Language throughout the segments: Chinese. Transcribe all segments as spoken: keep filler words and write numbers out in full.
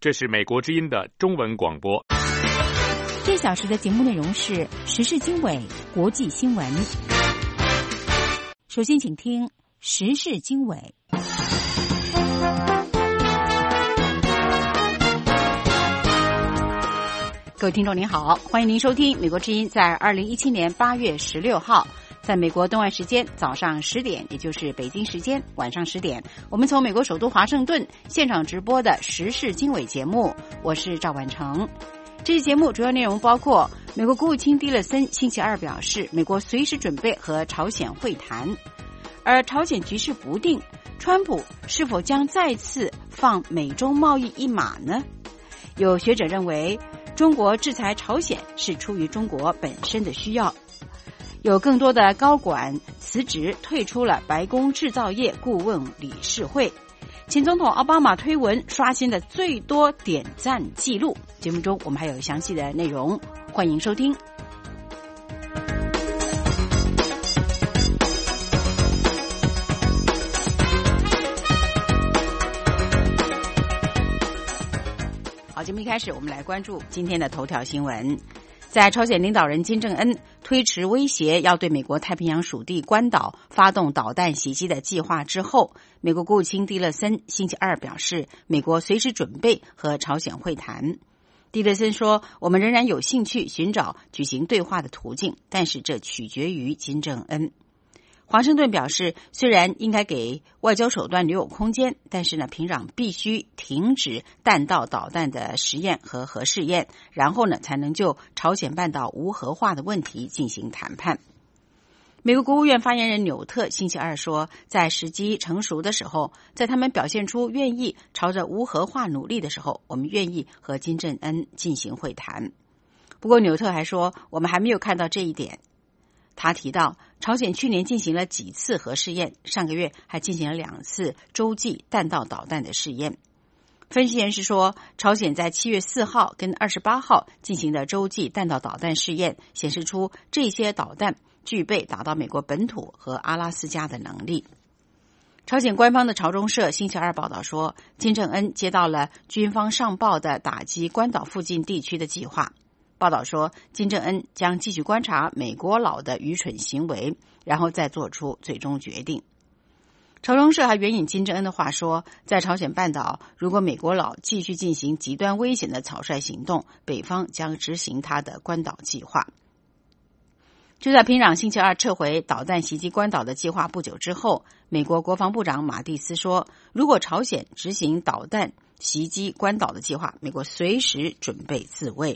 这是美国之音的中文广播。 这小时的节目内容是时事经纬、国际新闻。首先请听时事经纬。各位听众您好，欢迎您收听美国之音在二零一七年八月十六号在美国东岸时间早上十点，也就是北京时间晚上十点，我们从美国首都华盛顿现场直播的时事经纬节目，我是赵婉成。这期节目主要内容包括美国国务卿蒂勒森星期二表示，美国随时准备和朝鲜会谈，而朝鲜局势不定，川普是否将再次放美中贸易一马呢？有学者认为中国制裁朝鲜是出于中国本身的需要。有更多的高管辞职，退出了白宫制造业顾问理事会。前总统奥巴马推文刷新了最多点赞记录。节目中我们还有详细的内容，欢迎收听。好，节目一开始我们来关注今天的头条新闻。在朝鲜领导人金正恩推迟威胁要对美国太平洋属地关岛发动导弹袭击的计划之后，美国国务卿蒂勒森星期二表示，美国随时准备和朝鲜会谈。蒂勒森说，我们仍然有兴趣寻找举行对话的途径，但是这取决于金正恩。华盛顿表示，虽然应该给外交手段留有空间，但是呢，平壤必须停止弹道导弹的实验和核试验，然后呢，才能就朝鲜半岛无核化的问题进行谈判。美国国务院发言人纽特星期二说，在时机成熟的时候，在他们表现出愿意朝着无核化努力的时候，我们愿意和金正恩进行会谈。不过纽特还说，我们还没有看到这一点。他提到，朝鲜去年进行了几次核试验，上个月还进行了两次洲际弹道导弹的试验。分析人士说，朝鲜在七月四号跟二十八号进行的洲际弹道导弹试验，显示出这些导弹具备打到美国本土和阿拉斯加的能力。朝鲜官方的朝中社星期二报道说，金正恩接到了军方上报的打击关岛附近地区的计划。报道说，金正恩将继续观察美国佬的愚蠢行为，然后再做出最终决定。朝中社还援引金正恩的话说，在朝鲜半岛，如果美国佬继续进行极端危险的草率行动，北方将执行他的关岛计划。就在平壤星期二撤回导弹袭击关岛的计划不久之后，美国国防部长马蒂斯说，如果朝鲜执行导弹袭击关岛的计划，美国随时准备自卫。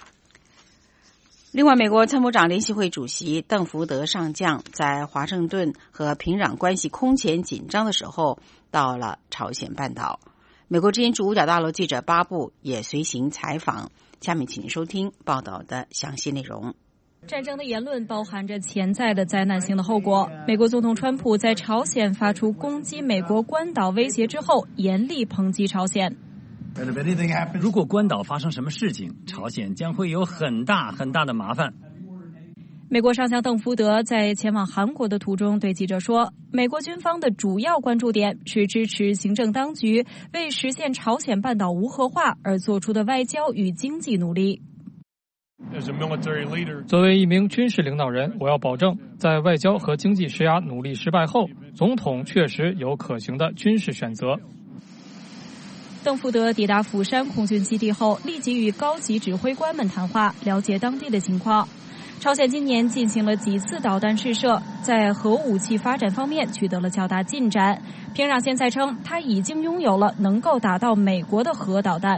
另外，美国参谋长联席会主席邓福德上将在华盛顿和平壤关系空前紧张的时候到了朝鲜半岛。美国之音驻五角大楼记者巴布也随行采访。下面请您收听报道的详细内容。 战争的言论包含着潜在的灾难性的后果。美国总统川普在朝鲜发出攻击美国关岛威胁之后，严厉抨击朝鲜。 如果关岛发生什么事情，朝鲜将会有很大很大的麻烦。 美国上将邓福德在前往韩国的途中对记者说，美国军方的主要关注点是支持行政当局为实现朝鲜半岛无核化而做出的外交与经济努力。 作为一名军事领导人，我要保证，在外交和经济施压努力失败后，总统确实有可行的军事选择。 邓福德抵达釜山空军基地后，立即与高级指挥官们谈话，了解当地的情况。朝鲜今年进行了几次导弹试射，在核武器发展方面取得了较大进展。平壤现在称，他已经拥有了能够打到美国的核导弹。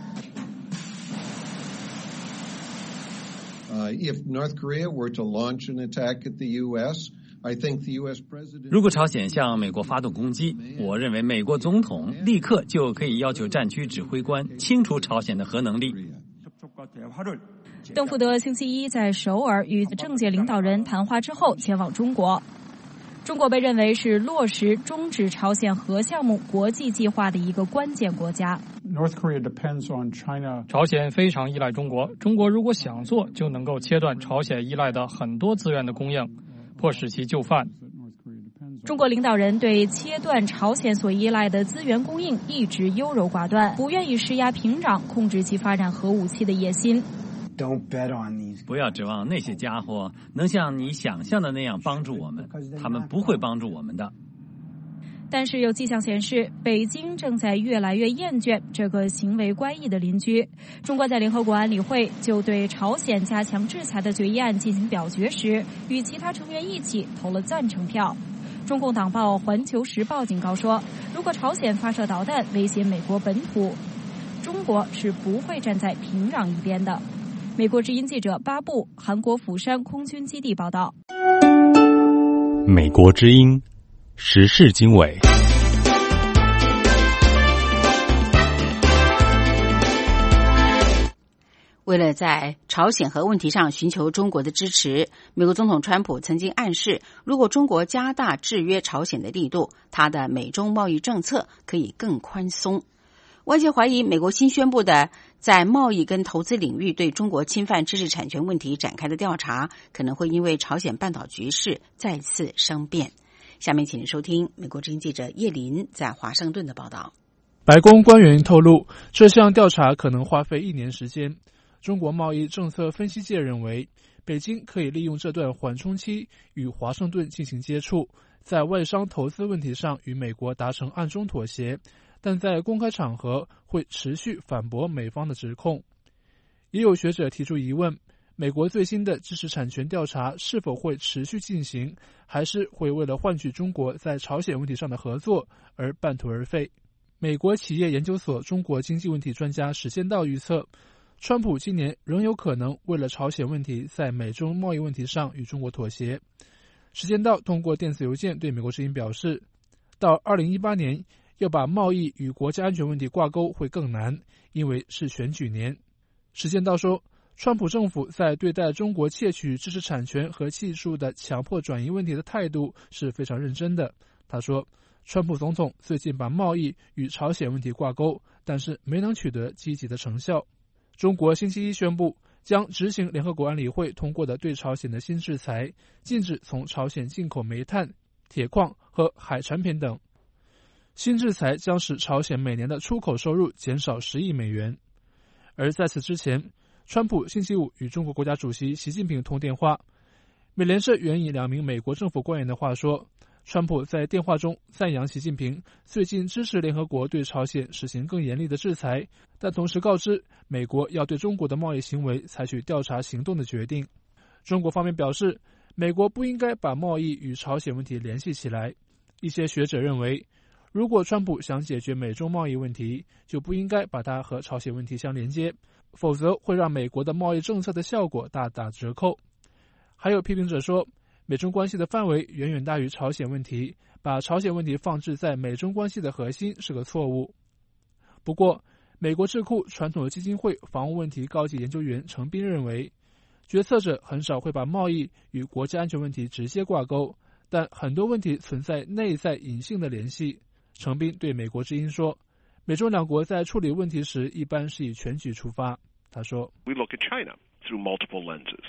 Uh, if North Korea were to launch an attack at the U S, I think the U S president... 如果朝鲜向美国发动攻击，我认为美国总统立刻就可以要求战区指挥官清除朝鲜的核能力。 邓福德星期一在首尔与政界领导人谈话之后前往中国。中国被认为是落实终止朝鲜核项目国际计划的一个关键国家。 North Korea depends on China. 朝鲜非常依赖中国，中国如果想做，就能够切断朝鲜依赖的很多资源的供应，迫使其就范。 中国领导人对切断朝鲜所依赖的资源供应一直优柔寡断，不愿意施压平壤控制其发展核武器的野心。 不要指望那些家伙能像你想象的那样帮助我们，他们不会帮助我们的。 但是有迹象显示，北京正在越来越厌倦这个行为乖异的邻居。中国在联合国安理会就对朝鲜加强制裁的决议案进行表决时，与其他成员一起投了赞成票。中共党报《环球时报》警告说，如果朝鲜发射导弹威胁美国本土，中国是不会站在平壤一边的。美国之音记者巴布，韩国釜山空军基地报道。 美国之音时事经纬。 为了在朝鲜核问题上寻求中国的支持，美国总统川普曾经暗示，如果中国加大制约朝鲜的力度，他的美中贸易政策可以更宽松。外界怀疑，美国新宣布的在贸易跟投资领域对中国侵犯知识产权问题展开的调查，可能会因为朝鲜半岛局势再次生变。下面请您收听美国之音记者叶林在华盛顿的报道。 白宫官员透露，这项调查可能花费一年时间。中国贸易政策分析界认为，北京可以利用这段缓冲期与华盛顿进行接触，在外商投资问题上与美国达成暗中妥协，但在公开场合会持续反驳美方的指控。也有学者提出疑问，美国最新的知识产权调查是否会持续进行，还是会为了换取中国在朝鲜问题上的合作而半途而废？美国企业研究所中国经济问题专家史先道预测，川普今年仍有可能为了朝鲜问题在美中贸易问题上与中国妥协。史先道通过电子邮件对美国之音表示，到二零一八年要把贸易与国家安全问题挂钩会更难，因为是选举年。史先道说，川普政府在对待中国窃取知识产权和技术的强迫转移问题的态度是非常认真的。他说，川普总统最近把贸易与朝鲜问题挂钩，但是没能取得积极的成效。中国星期一宣布将执行联合国安理会通过的对朝鲜的新制裁，禁止从朝鲜进口煤炭、铁矿和海产品等。新制裁将使朝鲜每年的出口收入减少十亿美元。而在此之前，川普星期五与中国国家主席习近平通电话。美联社援引两名美国政府官员的话说，川普在电话中赞扬习近平最近支持联合国对朝鲜实行更严厉的制裁，但同时告知美国要对中国的贸易行为采取调查行动的决定。中国方面表示，美国不应该把贸易与朝鲜问题联系起来。一些学者认为，如果川普想解决美中贸易问题，就不应该把它和朝鲜问题相连接，否则会让美国的贸易政策的效果大打折扣。还有批评者说，美中关系的范围远远大于朝鲜问题，把朝鲜问题放置在美中关系的核心是个错误。不过，美国智库传统基金会防务问题高级研究员程斌认为，决策者很少会把贸易与国家安全问题直接挂钩，但很多问题存在内在隐性的联系。程斌对美国之音说，美中两国在处理问题时一般是以全局出发。他说 We look at China through multiple lenses,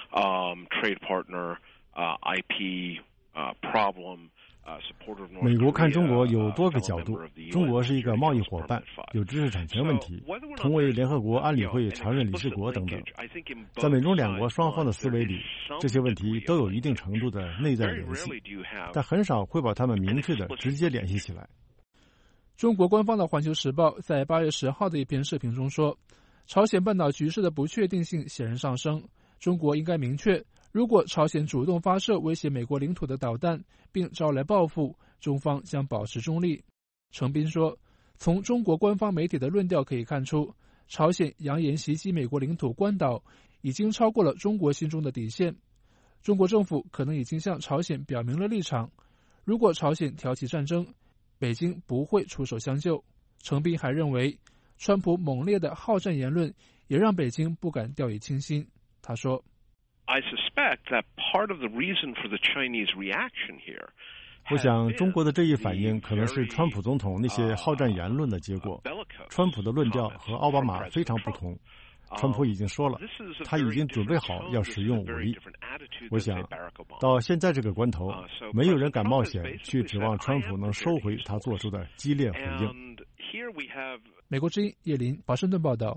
um, trade partner, uh, I P, uh, problem, uh, supporter of North Korea. 美国看中国有多个角度，中国是一个贸易伙伴，有知识产权问题，同为联合国安理会常任理事国等等。在美中两国双方的思维里，这些问题都有一定程度的内在联系，但很少会把它们明确的直接联系起来。 中国官方的《环球时报》在八月十号的一篇视频中说，朝鲜半岛局势的不确定性显然上升，中国应该明确，如果朝鲜主动发射威胁美国领土的导弹并招来报复，中方将保持中立。程斌说，从中国官方媒体的论调可以看出，朝鲜扬言袭击美国领土关岛已经超过了中国心中的底线。中国政府可能已经向朝鲜表明了立场，如果朝鲜挑起战争，北京不会出手相救。程斌还认为，川普猛烈的好战言论也让北京不敢掉以轻心。他说 I suspect that part of the reason for the Chinese reaction here， 我想中国的这一反应可能是川普总统那些好战言论的结果。川普的论调和奥巴马非常不同， 川普已经说了，他已经准备好要使用武力。我想，到现在这个关头，没有人敢冒险去指望川普能收回他做出的激烈回应。 美国之音叶林华盛顿报道。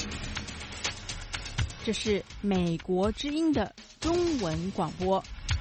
这是美国之音的中文广播。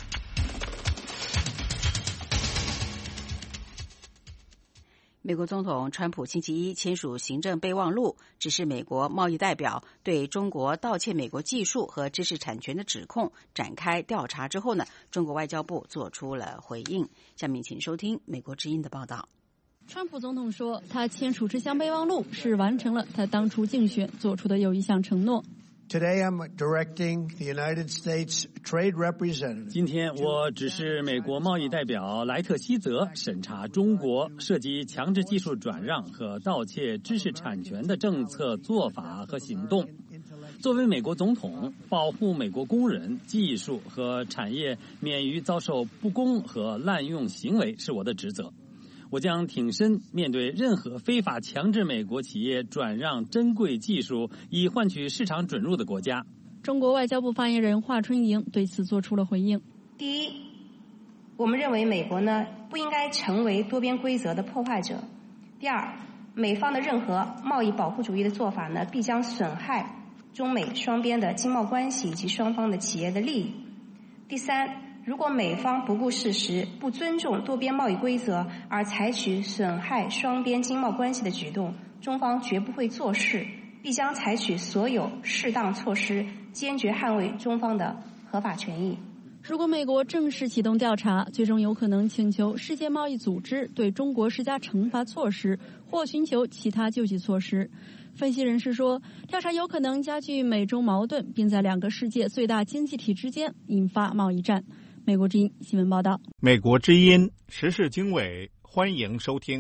美国总统川普星期一签署行政备忘录，指示美国贸易代表对中国盗窃美国技术和知识产权的指控展开调查之后呢，中国外交部做出了回应。下面请收听美国之音的报道。 川普总统说，他签署这项备忘录是完成了他当初竞选做出的有一项承诺。 Today I'm directing the United States Trade Representative. 今天我指示美国贸易代表莱特希泽审查中国涉及强制技术转让和盗窃知识产权的政策做法和行动。作为美国总统，保护美国工人、技术和产业免于遭受不公和滥用行为是我的职责。我将挺身面对任何非法强制美国企业转让珍贵技术以换取市场准入的国家。 中国外交部发言人华春莹对此做出了回应。 第一，我们认为美国呢不应该成为多边规则的破坏者。第二，美方的任何贸易保护主义的做法呢，必将损害中美双边的经贸关系以及双方的企业的利益。第三，如果美方不顾事实、不尊重多边贸易规则而采取损害双边经贸关系的举动，中方绝不会坐视，必将采取所有适当措施，坚决捍卫中方的合法权益。 如果美国正式启动调查，最终有可能请求世界贸易组织对中国施加惩罚措施，或寻求其他救济措施。分析人士说，调查有可能加剧美中矛盾，并在两个世界最大经济体之间引发贸易战。美国之音新闻报道。 美国之音时事经纬，欢迎收听。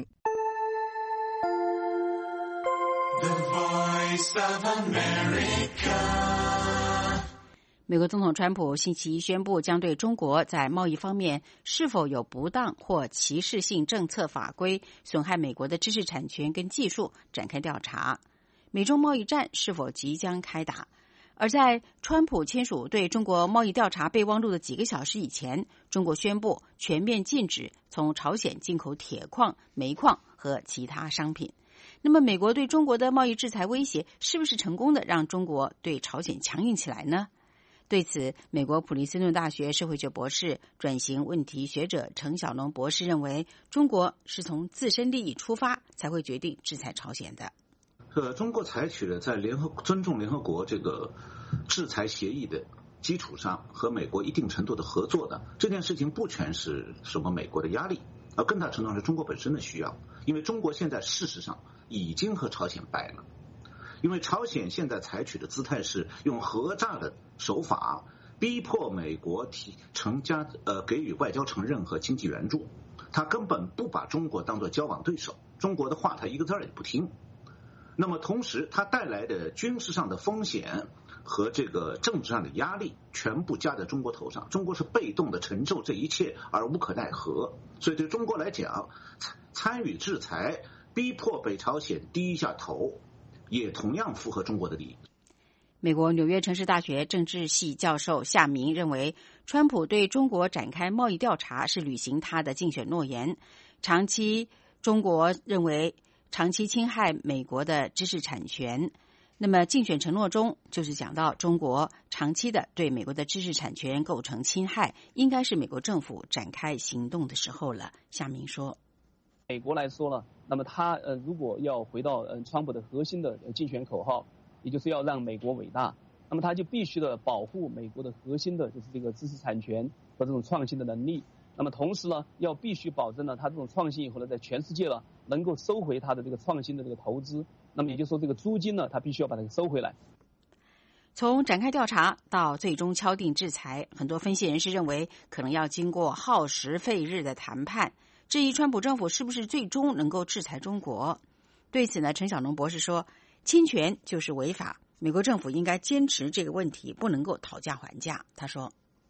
The Voice of America。美国总统川普星期一宣布，将对中国在贸易方面是否有不当或歧视性政策法规损害美国的知识产权跟技术展开调查。美中贸易战是否即将开打？而在川普签署对中国贸易调查备忘录的几个小时以前，中国宣布全面禁止从朝鲜进口铁矿、煤矿和其他商品。那么，美国对中国的贸易制裁威胁是不是成功的让中国对朝鲜强硬起来呢？对此，美国普林斯顿大学社会学博士、转型问题学者程小龙博士认为，中国是从自身利益出发才会决定制裁朝鲜的。 呃，中国采取了在联合尊重联合国这个制裁协议的基础上和美国一定程度的合作的这件事情，不全是什么美国的压力，而更大程度上是中国本身的需要。因为中国现在事实上已经和朝鲜掰了，因为朝鲜现在采取的姿态是用核炸的手法逼迫美国提成加呃给予外交承认和经济援助，他根本不把中国当作交往对手，中国的话他一个字也不听。那么同时它带来的军事上的风险和这个政治上的压力全部加在中国头上，中国是被动的承受这一切而无可奈何。所以对中国来讲，参与制裁逼迫北朝鲜低一下头也同样符合中国的利益。 美国纽约城市大学政治系教授夏明认为，川普对中国展开贸易调查是履行他的竞选诺言。长期中国认为长期侵害美国的知识产权，那么竞选承诺中就是讲到中国长期的对美国的知识产权构成侵害，应该是美国政府展开行动的时候了。夏明说， 美国来说呢，那么他呃如果要回到呃川普的核心的竞选口号，也就是要让美国伟大，那么他就必须的保护美国的核心的就是这个知识产权和这种创新的能力。那么同时呢，要必须保证呢，他这种创新以后呢，在全世界呢能够收回他的这个创新的这个投资。那么也就是说，这个租金呢，他必须要把它收回来。 从展开调查到最终敲定制裁，很多分析人士认为，可能要经过耗时费日的谈判，质疑川普政府是不是最终能够制裁中国。对此呢，陈小龙博士说，侵权就是违法，美国政府应该坚持这个问题，不能够讨价还价。他说，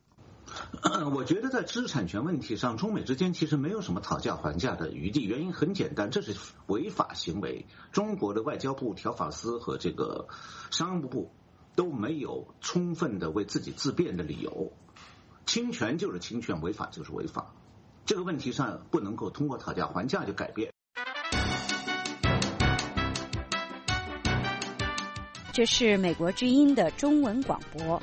我觉得在知识产权问题上，中美之间其实没有什么讨价还价的余地。原因很简单，这是违法行为。中国的外交部、条法司和这个商务部都没有充分的为自己自辩的理由。侵权就是侵权，违法就是违法。这个问题上不能够通过讨价还价就改变。 这是美国之音的中文广播。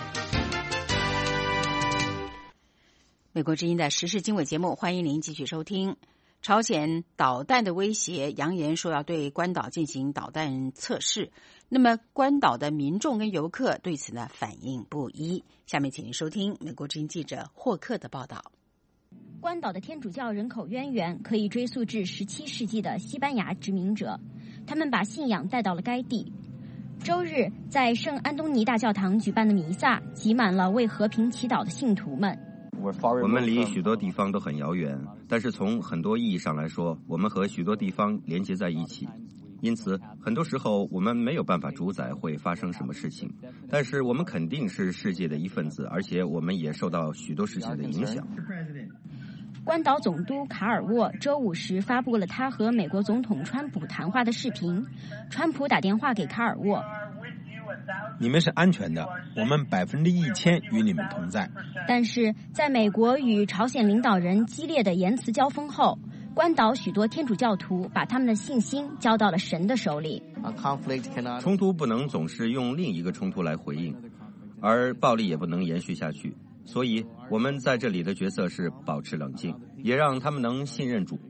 美国之音的时事经纬节目，欢迎您继续收听。朝鲜导弹的威胁，扬言说要对关岛进行导弹测试。那么，关岛的民众跟游客对此呢反应不一。下面，请您收听美国之音记者霍克的报道。 关岛的天主教人口渊源可以追溯至十七世纪的西班牙殖民者，他们把信仰带到了该地。周日，在圣安东尼大教堂举办的弥撒，挤满了为和平祈祷的信徒们。 我们离许多地方都很遥远，但是从很多意义上来说，我们和许多地方连接在一起。因此，很多时候我们没有办法主宰会发生什么事情，但是我们肯定是世界的一份子，而且我们也受到许多事情的影响。 关岛总督卡尔沃周五时发布了他和美国总统川普谈话的视频。川普打电话给卡尔沃：“ 你们是安全的，我们百分之一千与你们同在。” 但是，在美国与朝鲜领导人激烈的言辞交锋后，关岛许多天主教徒把他们的信心交到了神的手里。 冲突不能总是用另一个冲突来回应，而暴力也不能延续下去。所以我们在这里的角色是保持冷静，也让他们能信任主。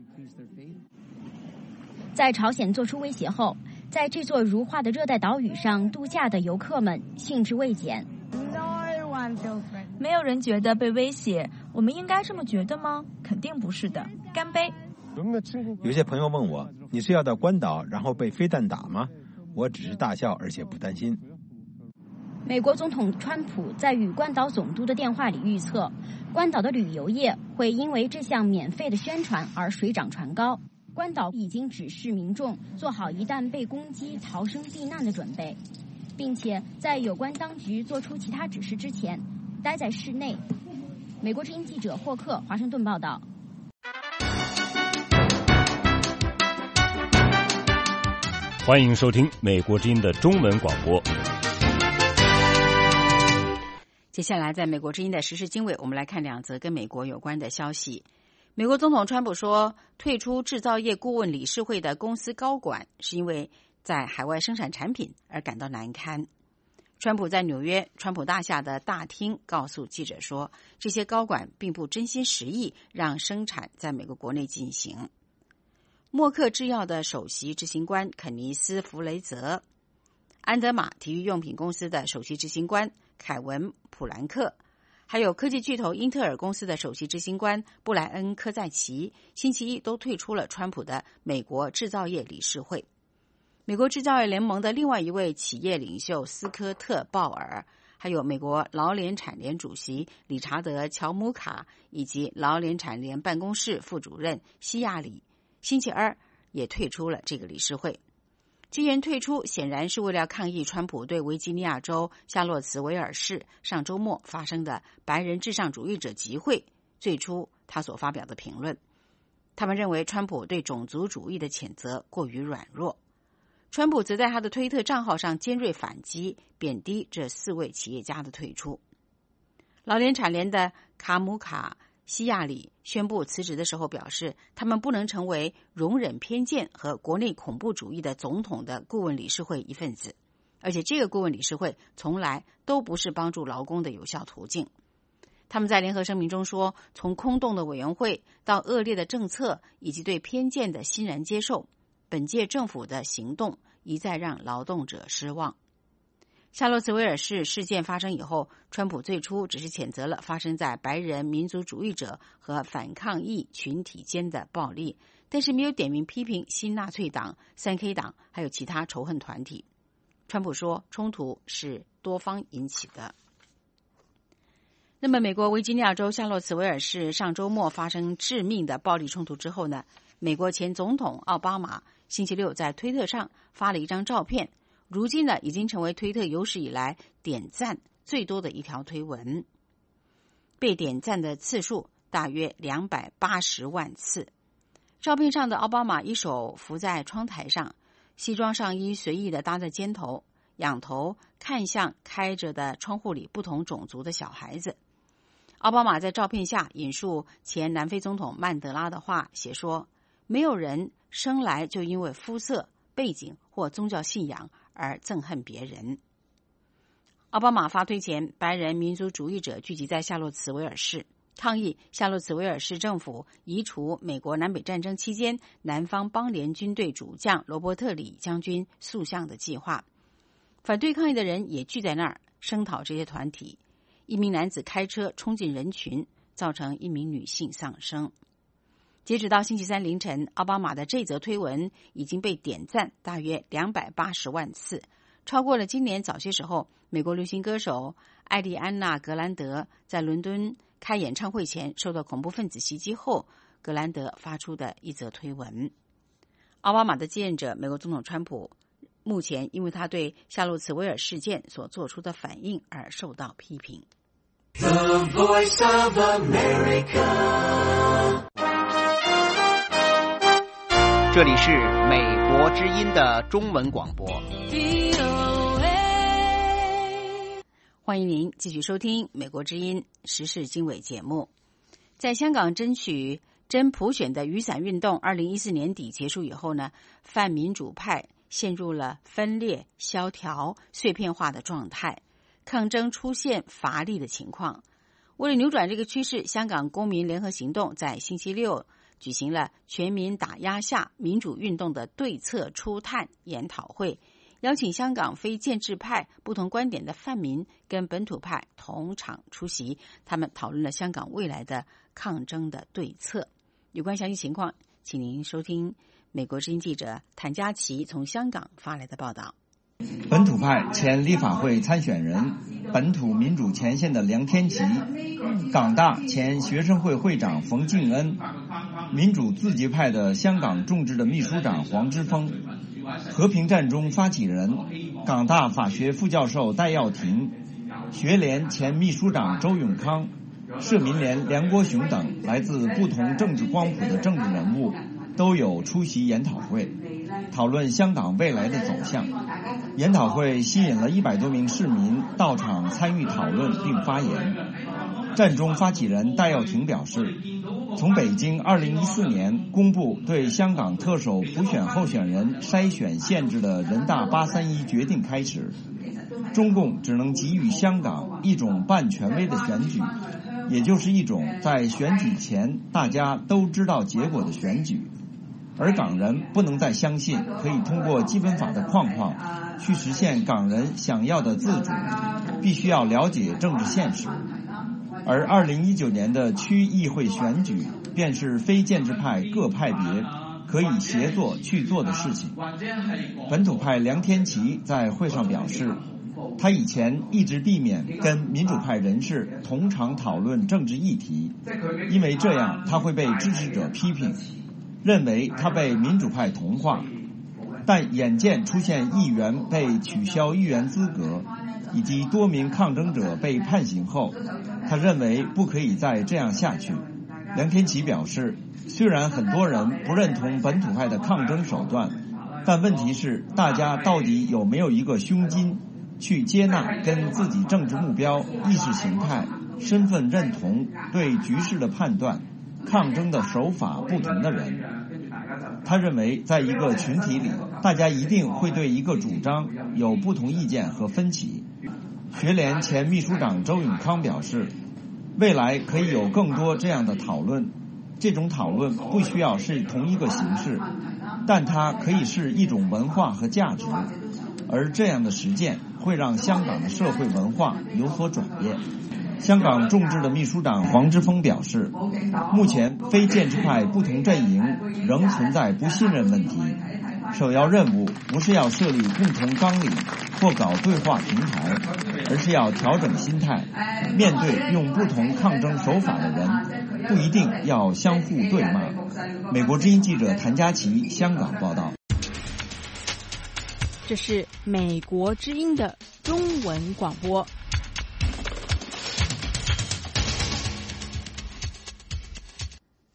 在朝鲜做出威胁后，在这座如画的热带岛屿上度假的游客们兴致未减。 没有人觉得被威胁，我们应该这么觉得吗？肯定不是的。干杯！ 有些朋友问我，你是要到关岛然后被飞弹打吗？我只是大笑，而且不担心。 美国总统川普在与关岛总督的电话里预测，关岛的旅游业会因为这项免费的宣传而水涨船高。关岛已经指示民众做好一旦被攻击逃生避难的准备，并且在有关当局做出其他指示之前，待在室内。美国之音记者霍克，华盛顿报道。 欢迎收听美国之音的中文广播。 接下来，在美国之音的时事经纬，我们来看两则跟美国有关的消息。美国总统川普说，退出制造业顾问理事会的公司高管是因为在海外生产产品而感到难堪。川普在纽约川普大厦的大厅告诉记者说，这些高管并不真心实意让生产在美国国内进行。默克制药的首席执行官肯尼斯·弗雷泽，安德玛体育用品公司的首席执行官凯文·普兰克，还有科技巨头英特尔公司的首席执行官布莱恩·科在奇，星期一都退出了川普的美国制造业理事会。美国制造业联盟的另外一位企业领袖斯科特·鲍尔，还有美国劳联产联主席理查德·乔姆卡以及劳联产联办公室副主任西亚里，星期二也退出了这个理事会。这人退出显然是为了抗议川普对维吉尼亚州夏洛茨维尔市上周末发生的白人至上主义者集会最初他所发表的评论。他们认为川普对种族主义的谴责过于软弱。川普则在他的推特账号上尖锐反击，贬低这四位企业家的退出。劳联产联的卡姆卡西亚里宣布辞职的时候表示，他们不能成为容忍偏见和国内恐怖主义的总统的顾问理事会一份子，而且这个顾问理事会从来都不是帮助劳工的有效途径。他们在联合声明中说，从空洞的委员会到恶劣的政策以及对偏见的欣然接受，本届政府的行动一再让劳动者失望。夏洛茨维尔市事件发生以后，川普最初只是谴责了发生在白人民族主义者和反抗裔群体间的暴力，但是没有点名批评新纳粹党、三 K 党还有其他仇恨团体。川普说，冲突是多方引起的。那么，美国维吉尼亚州夏洛茨维尔市上周末发生致命的暴力冲突之后呢，美国前总统奥巴马星期六在推特上发了一张照片，如今呢已经成为推特有史以来点赞最多的一条推文。 被点赞的次数大约两百八十万次。照片上的奥巴马一手扶在窗台上，西装上衣随意地搭在肩头，仰头看向开着的窗户里不同种族的小孩子。奥巴马在照片下引述前南非总统曼德拉的话，写说：没有人生来就因为肤色、背景或宗教信仰而憎恨别人。奥巴马发推前，白人民族主义者聚集在夏洛茨维尔市，抗议夏洛茨维尔市政府移除美国南北战争期间南方邦联军队主将罗伯特·李将军塑像的计划。反对抗议的人也聚在那儿声讨这些团体。一名男子开车冲进人群，造成一名女性丧生。截止到星期三凌晨，奥巴马的这则推文已经被点赞大约两百八十万次，超过了今年早些时候美国流行歌手艾莉安娜·格兰德在伦敦开演唱会前受到恐怖分子袭击后，格兰德发出的一则推文。奥巴马的继任者美国总统川普目前因为他对夏洛茨维尔事件所做出的反应而受到批评。 The Voice of America. 这里是美国之音的中文广播。 欢迎您继续收听美国之音时事经纬节目。在香港争取真普选的雨伞运动二零一四年底结束以后呢，泛民主派陷入了分裂、萧条、碎片化的状态，抗争出现乏力的情况。为了扭转这个趋势，香港公民联合行动在星期六举行了全民打压下民主运动的对策初探研讨会，邀请香港非建制派不同观点的泛民跟本土派同场出席，他们讨论了香港未来的抗争的对策。有关详细情况，请您收听美国之音记者谭家琪从香港发来的报道。 本土派前立法会参选人、本土民主前线的梁天琦，港大前学生会会长冯敬恩，民主自决派的香港众志的秘书长黄之锋，和平战中发起人、港大法学副教授戴耀廷，学联前秘书长周永康，社民连梁国雄等来自不同政治光谱的政治人物都有出席研讨会，讨论香港未来的走向。研讨会吸引了一百多名市民到场参与讨论并发言。战中发起人戴耀廷表示，从北京二零一四年公布对香港特首普选候选人筛选限制的人大八三一决定开始，中共只能给予香港一种半权威的选举，也就是一种在选举前大家都知道结果的选举，而港人不能再相信可以通过基本法的框框去实现港人想要的自主，必须要了解政治现实。而二零一九年的区议会选举便是非建制派各派别可以协作去做的事情。本土派梁天琦在会上表示，他以前一直避免跟民主派人士同场讨论政治议题，因为这样他会被支持者批评，认为他被民主派同化。但眼见出现议员被取消议员资格，以及多名抗争者被判刑后，他认为不可以再这样下去。梁天琦表示，虽然很多人不认同本土派的抗争手段，但问题是大家到底有没有一个胸襟去接纳跟自己政治目标、意识形态、身份认同、对局势的判断、抗争的手法不同的人。他认为在一个群体里，大家一定会对一个主张有不同意见和分歧。学联前秘书长周永康表示，未来可以有更多这样的讨论，这种讨论不需要是同一个形式，但它可以是一种文化和价值，而这样的实践会让香港的社会文化有所转变。香港众志的秘书长黄之锋表示，目前非建制派不同阵营仍存在不信任问题，首要任务不是要设立共同纲领或搞对话平台，而是要调整心态，面对用不同抗争手法的人，不一定要相互对骂。美国之音记者谭家琪香港报道。 这是美国之音的中文广播。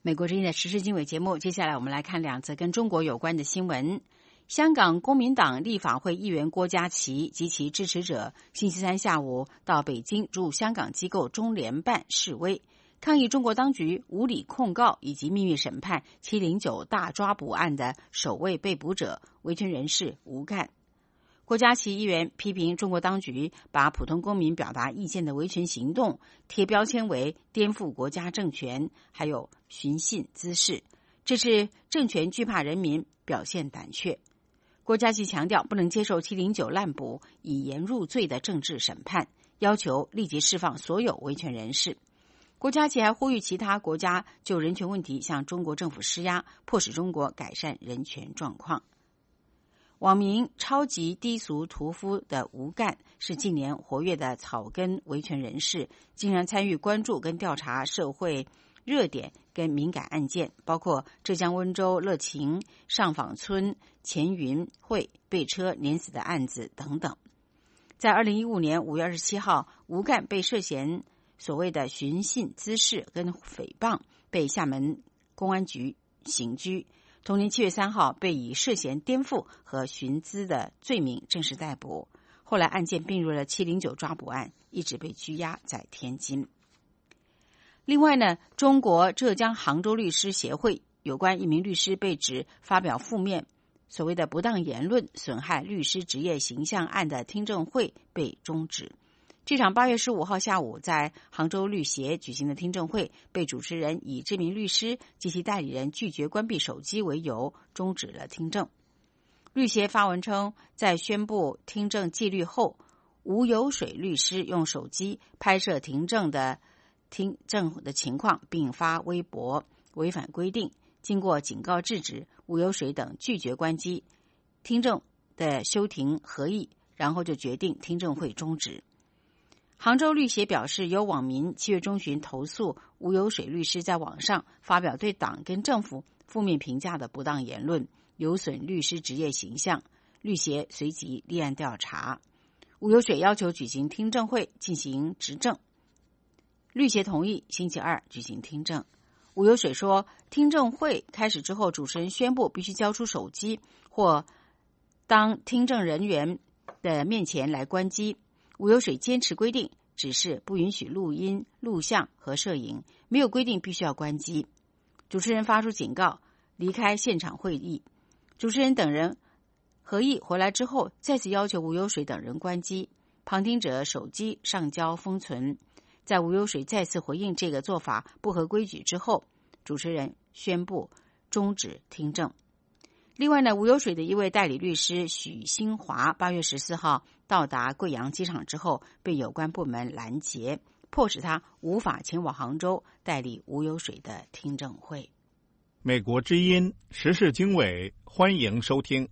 美国之音的时事经纬节目，接下来我们来看两则跟中国有关的新闻。香港公民党立法会议员郭家麒及其支持者星期三下午到北京驻香港机构中联办示威，抗议中国当局无理控告以及秘密审判七零九大抓捕案的首位被捕者维权人士吴干。郭家麒议员批评中国当局把普通公民表达意见的维权行动贴标签为颠覆国家政权，还有寻衅滋事，这是政权惧怕人民，表现胆怯。郭家麒强调不能接受七零九滥捕以言入罪的政治审判，要求立即释放所有维权人士。郭家麒还呼吁其他国家就人权问题向中国政府施压，迫使中国改善人权状况。网名超级低俗屠夫的吴干是近年活跃的草根维权人士，经常参与关注跟调查社会热点跟敏感案件，包括浙江温州乐勤上访村钱云慧被车碾死的案子等等。在二零一五年五月二十七号，吴干被涉嫌所谓的寻衅滋事跟诽谤，被厦门公安局刑拘。同年七月三号，被以涉嫌颠覆和寻滋的罪名正式逮捕。后来案件并入了七零九抓捕案，一直被拘押在天津。另外呢，中国浙江杭州律师协会有关一名律师被指发表负面所谓的不当言论，损害律师职业形象案的听证会被终止。这场八月十五号下午在杭州律协举行的听证会，被主持人以这名律师及其代理人拒绝关闭手机为由，终止了听证。律协发文称，在宣布听证纪律后，吴有水律师用手机拍摄听证的听证的情况，并发微博，违反规定。经过警告制止，吴有水等拒绝关机，听证的休庭合议，然后就决定听证会终止。杭州律协表示，有网民七月中旬投诉吴有水律师在网上发表对党跟政府负面评价的不当言论，有损律师职业形象。律协随即立案调查。吴有水要求举行听证会进行质证，律协同意星期二举行听证。吴有水说，听证会开始之后，主持人宣布必须交出手机或当听证人员的面前来关机。吴有水坚持规定，只是不允许录音、录像和摄影，没有规定必须要关机。主持人发出警告，离开现场会议。主持人等人合议回来之后，再次要求吴有水等人关机，旁听者手机上交封存。在吴有水再次回应这个做法不合规矩之后，主持人宣布终止听证。另外呢，吴有水的一位代理律师许新华八月十四号到达贵阳机场之后，被有关部门拦截，迫使他无法前往杭州代理吴有水的听证会。 美国之音时事经纬，欢迎收听。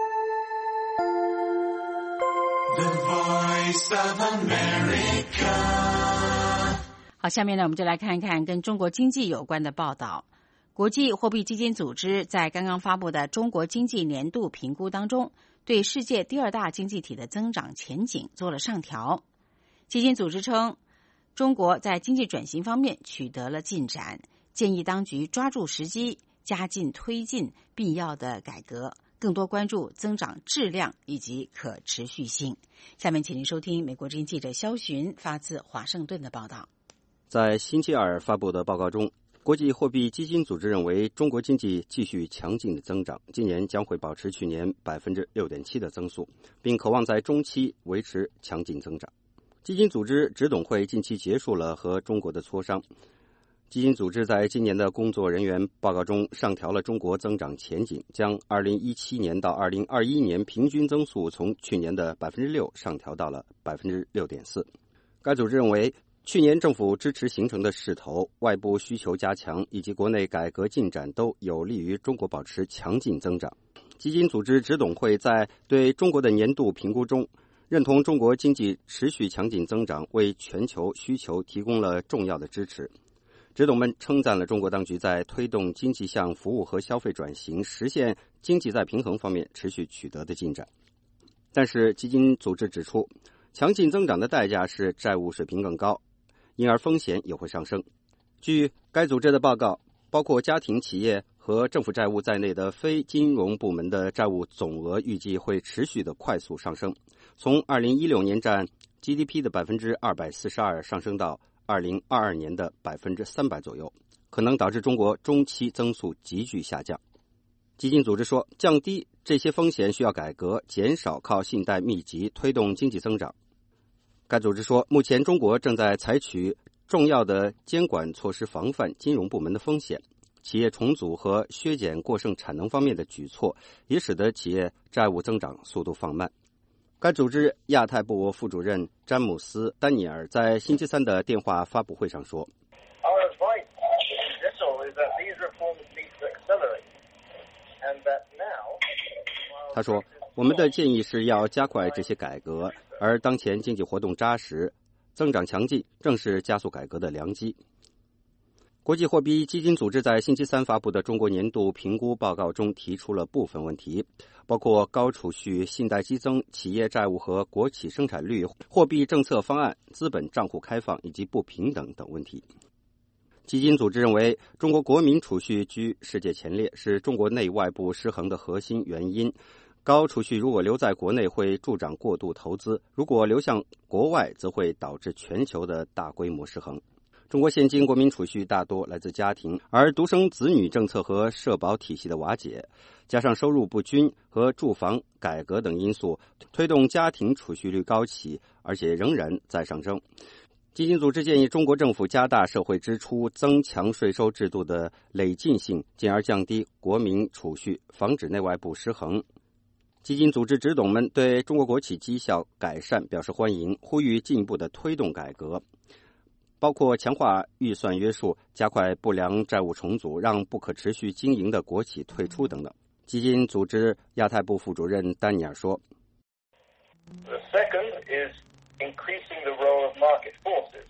The Voice of America。 好，下面呢，我们就来看看跟中国经济有关的报道。国际货币基金组织在刚刚发布的中国经济年度评估当中，对世界第二大经济体的增长前景做了上调。基金组织称，中国在经济转型方面取得了进展，建议当局抓住时机，加紧推进必要的改革，更多关注增长质量以及可持续性。下面请您收听美国之音记者肖寻发自华盛顿的报道。 在星期二发布的报告中，国际货币基金组织认为，中国经济继续强劲的增长，今年将会保持去年 百分之六点七 的增速，并渴望在中期维持强劲增长。基金组织执董会近期结束了和中国的磋商。基金组织在今年的工作人员报告中上调了中国增长前景，将二零一七年到二零二一年平均增速从去年的 百分之六 上调到了 百分之六点四。该组织认为，去年政府支持形成的势头、外部需求加强以及国内改革进展都有利于中国保持强劲增长。基金组织执董会在对中国的年度评估中，认同中国经济持续强劲增长为全球需求提供了重要的支持。执董们称赞了中国当局在推动经济向服务和消费转型、实现经济再平衡方面持续取得的进展。但是基金组织指出，强劲增长的代价是债务水平更高，因而风险也会上升。据该组织的报告， 包括家庭、企业和政府债务在内的非金融部门的债务总额预计会持续的快速上升，从二零一六年占 G D P 的百分之二百四十二上升到二零二二年的百分之三百左右，可能导致中国中期增速急剧下降。基金组织说，降低这些风险需要改革，减少靠信贷密集推动经济增长。该组织说，目前中国正在采取重要的监管措施防范金融部门的风险，企业重组和削减过剩产能方面的举措也使得企业债务增长速度放慢。该组织亚太部副主任詹姆斯·丹尼尔在星期三的电话发布会上说，他说，我们的建议是要加快这些改革，而当前经济活动扎实，增长强劲，正是加速改革的良机。国际货币基金组织在星期三发布的中国年度评估报告中提出了部分问题，包括高储蓄、信贷激增、企业债务和国企生产率、货币政策方案、资本账户开放以及不平等等问题。基金组织认为，中国国民储蓄居世界前列，是中国内外部失衡的核心原因。高储蓄如果留在国内会助长过度投资，如果流向国外则会导致全球的大规模失衡。中国现今国民储蓄大多来自家庭，而独生子女政策和社保体系的瓦解，加上收入不均和住房改革等因素，推动家庭储蓄率高企，而且仍然在上升。基金组织建议中国政府加大社会支出，增强税收制度的累进性，进而降低国民储蓄，防止内外部失衡。基金组织执董们对中国国企绩效改善表示欢迎，呼吁进一步的推动改革，包括强化预算约束、加快不良债务重组、让不可持续经营的国企退出等等。基金组织亚太部副主任丹尼尔说， The second is increasing the role of market forces.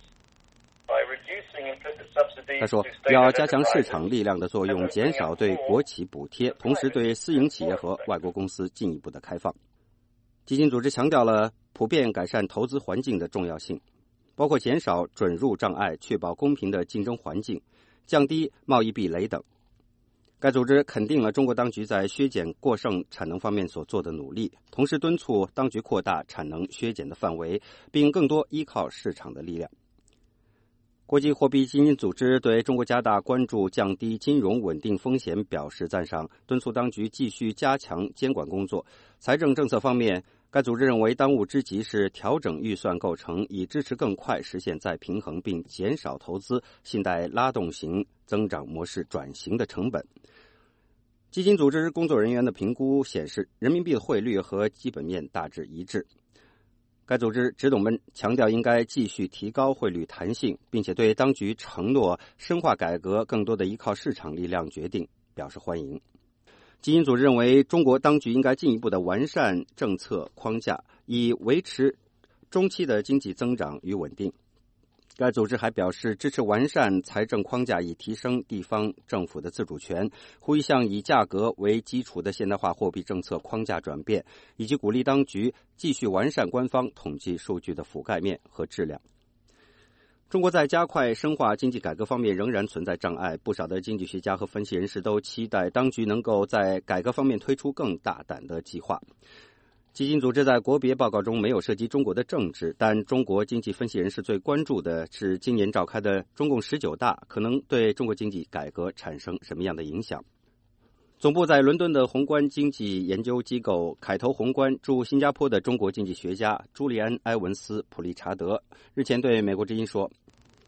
他说，要加强市场力量的作用，减少对国企补贴，同时对私营企业和外国公司进一步的开放。基金组织强调了普遍改善投资环境的重要性，包括减少准入障碍，确保公平的竞争环境，降低贸易壁垒等。该组织肯定了中国当局在削减过剩产能方面所做的努力，同时敦促当局扩大产能削减的范围，并更多依靠市场的力量。国际货币基金组织对中国加大关注、降低金融稳定风险表示赞赏，敦促当局继续加强监管工作。财政政策方面，该组织认为当务之急是调整预算构成，以支持更快实现再平衡，并减少投资信贷拉动型增长模式转型的成本。基金组织工作人员的评估显示，人民币的汇率和基本面大致一致。该组织执董们强调应该继续提高汇率弹性，并且对当局承诺深化改革、更多的依靠市场力量决定表示欢迎。基金组织认为，中国当局应该进一步的完善政策框架，以维持中期的经济增长与稳定。该组织还表示支持完善财政框架，以提升地方政府的自主权，呼吁向以价格为基础的现代化货币政策框架转变，以及鼓励当局继续完善官方统计数据的覆盖面和质量。中国在加快深化经济改革方面仍然存在障碍，不少的经济学家和分析人士都期待当局能够在改革方面推出更大胆的计划。基金组织在国别报告中没有涉及中国的政治，但中国经济分析人士最关注的是今年召开的中共十九大可能对中国经济改革产生什么样的影响。总部在伦敦的宏观经济研究机构凯投宏观驻新加坡的中国经济学家朱利安·埃文斯·普利查德日前对美国之音说，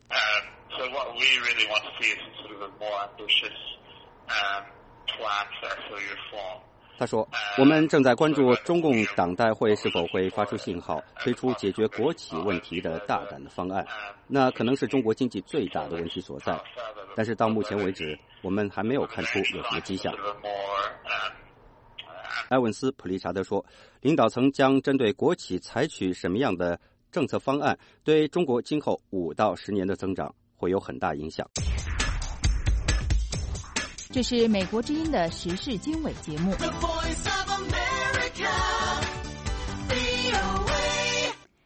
So what we really want to see is sort of a more ambitious um, plan for S O E reform. 他说，我们正在关注中共党代会是否会发出信号，推出解决国企问题的大胆的方案，那可能是中国经济最大的问题所在。但是到目前为止，我们还没有看出有什么迹象。埃文斯·普利查德说，领导层将针对国企采取什么样的政策方案，对中国今后五到十年的增长会有很大影响。 这是美国之音的时事经纬节目。 北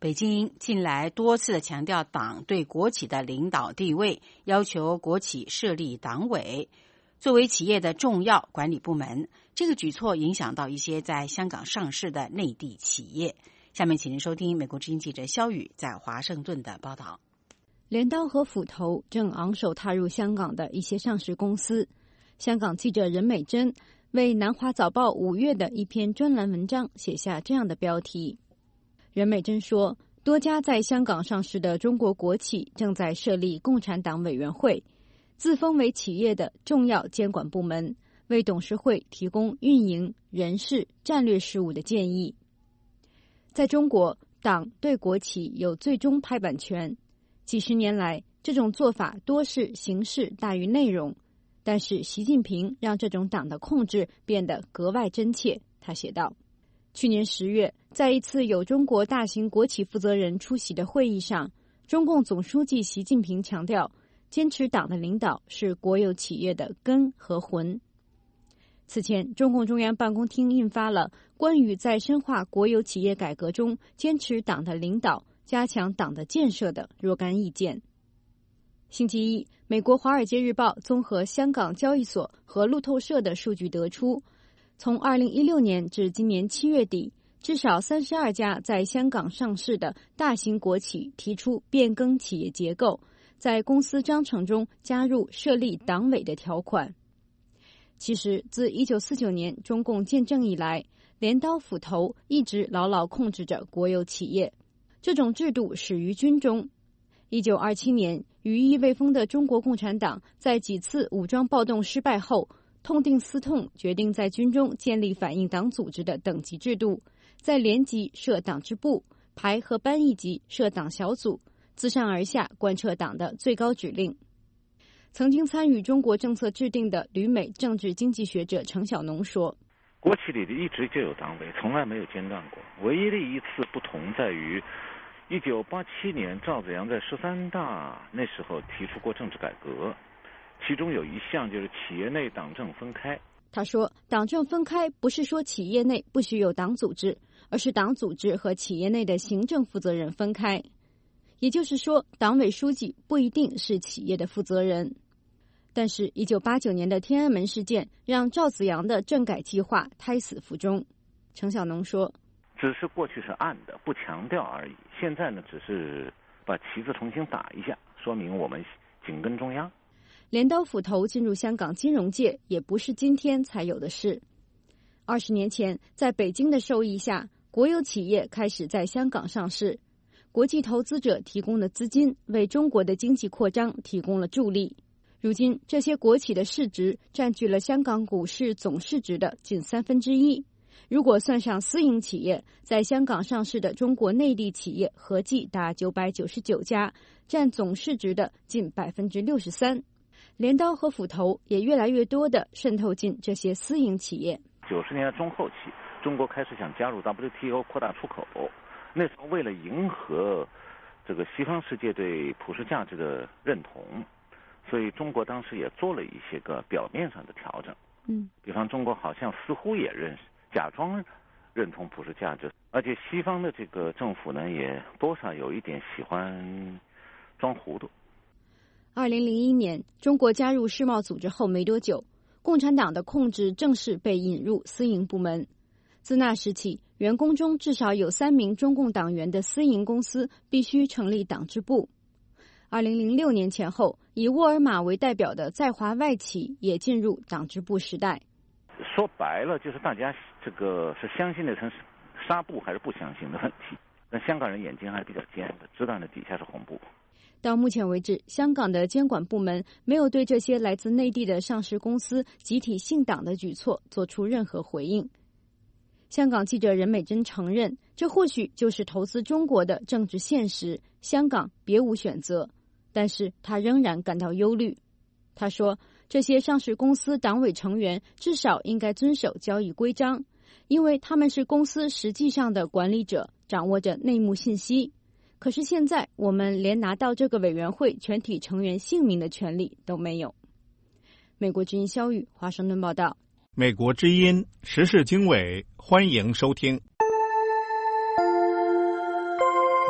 北京近来多次的强调党对国企的领导地位，要求国企设立党委作为企业的重要管理部门。这个举措影响到一些在香港上市的内地企业。下面请您收听美国之音记者肖宇在华盛顿的报道。 镰刀和斧头正昂首踏入香港的一些上市公司。香港记者任美珍为南华早报五月的一篇专栏文章写下这样的标题。任美珍说，多家在香港上市的中国国企正在设立共产党委员会，自封为企业的重要监管部门，为董事会提供运营、人事、战略事务的建议。在中国，党对国企有最终拍板权，几十年来，这种做法多是形式大于内容，但是习近平让这种党的控制变得格外真切。他写道，去年十月，在一次有中国大型国企负责人出席的会议上，中共总书记习近平强调，坚持党的领导是国有企业的根和魂。此前，中共中央办公厅印发了关于在深化国有企业改革中坚持党的领导、加强党的建设的若干意见。星期一，美国《华尔街日报》综合香港交易所和路透社的数据得出，从二零一六年至今年七月底，至少三十二家在香港上市的大型国企提出变更企业结构，在公司章程中加入设立党委的条款。其实，自一九四九年中共建政以来，镰刀斧头一直牢牢控制着国有企业。这种制度始于军中。一九二七年，羽翼未丰的中国共产党在几次武装暴动失败后，痛定思痛，决定在军中建立反映党组织的等级制度，在连级设党支部，排和班一级设党小组，自上而下贯彻党的最高指令。曾经参与中国政策制定的旅美政治经济学者程小农说， 国企里的一直就有党委，从来没有间断过。唯一的一次不同在于一九八七年赵紫阳在十三大那时候提出过政治改革，其中有一项就是企业内党政分开。 他说，党政分开不是说企业内不许有党组织，而是党组织和企业内的行政负责人分开。也就是说，党委书记不一定是企业的负责人。但是一九八九年的天安门事件让赵紫阳的政改计划胎死腹中。程小农说， 只是过去是暗的，不强调而已，现在呢，只是把旗子重新打一下，说明我们紧跟中央。 镰刀斧头进入香港金融界也不是今天才有的事。二十年前，在北京的授意下，国有企业开始在香港上市，国际投资者提供的资金为中国的经济扩张提供了助力。如今，这些国企的市值占据了香港股市总市值的近三分之一。如果算上私营企业，在香港上市的中国内地企业合计达九百九十九家，占总市值的近百分之六十三。镰刀和斧头也越来越多地渗透进这些私营企业。 九十年代中后期，中国开始想加入 W T O 扩大出口，那时候为了迎合这个西方世界对普世价值的认同，所以中国当时也做了一些个表面上的调整。 嗯， 比方中国好像似乎也认识，假装认同普世价值，而且西方的这个政府呢，也多少有一点喜欢装糊涂。 二零零一年，中国加入世贸组织后没多久，共产党的控制正式被引入私营部门。自那时起，员工中至少有三名中共党员的私营公司必须成立党支部。二零零六年前后，以沃尔玛为代表的在华外企也进入党支部时代。 说白了，就是大家这个是相信那层纱布还是不相信的问题。但香港人眼睛还是比较尖的，知道那底下是红布。 到目前为止，香港的监管部门没有对这些来自内地的上市公司集体信党的举措做出任何回应。香港记者任美珍承认，这或许就是投资中国的政治现实，香港别无选择。但是他仍然感到忧虑。他说，这些上市公司党委成员至少应该遵守交易规章，因为他们是公司实际上的管理者，掌握着内幕信息。可是现在我们连拿到这个委员会全体成员姓名的权利都没有。美国之音肖宇华盛顿报道。 美国之音时事经纬，欢迎收听。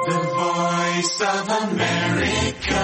The Voice of America.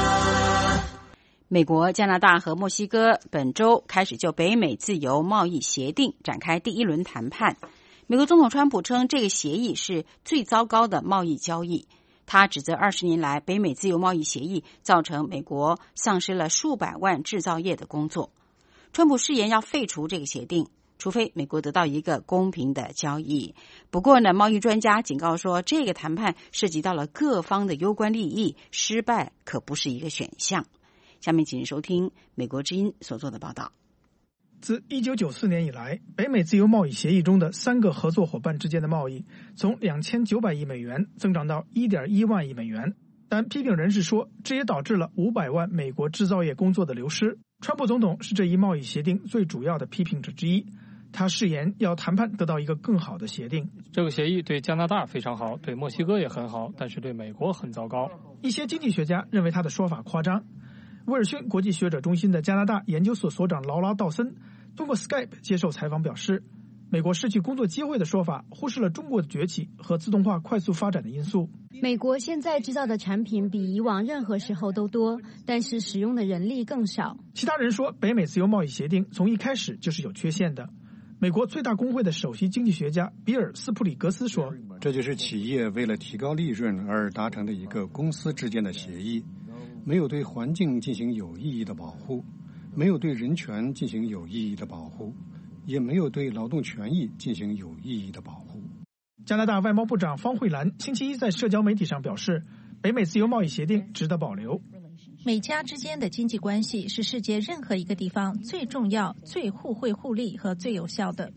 美国、加拿大和墨西哥本周开始就北美自由贸易协定展开第一轮谈判。美国总统川普称这个协议是最糟糕的贸易交易。他指责二十年来北美自由贸易协议造成美国丧失了数百万制造业的工作。川普誓言要废除这个协定，除非美国得到一个公平的交易。不过呢，贸易专家警告说，这个谈判涉及到了各方的攸关利益，失败可不是一个选项。下面请收听美国之音所做的报道。 自一九九四年以来，北美自由贸易协议中的三个合作伙伴之间的贸易从两千九百亿美元增长到一点一万亿美元，但批评人士说，这也导致了五百万美国制造业工作的流失。川普总统是这一贸易协定最主要的批评者之一，他誓言要谈判得到一个更好的协定。 这个协议对加拿大非常好，对墨西哥也很好，但是对美国很糟糕。 一些经济学家认为他的说法夸张。威尔逊国际学者中心的加拿大研究所所长劳拉·道森通过 Skype 接受采访表示，美国失去工作机会的说法忽视了中国的崛起和自动化快速发展的因素。 美国现在制造的产品比以往任何时候都多，但是使用的人力更少。 其他人说，北美自由贸易协定从一开始就是有缺陷的。美国最大工会的首席经济学家比尔·斯普里格斯说， 这就是企业为了提高利润而达成的一个公司之间的协议，没有对环境进行有意义的保护，没有对人权进行有意义的保护，也没有对劳动权益进行有意义的保护。 加拿大外贸部长方慧兰星期一在社交媒体上表示，北美自由贸易协定值得保留。 美加之间的经济关系是世界任何一个地方最重要、最互惠互利和最有效的。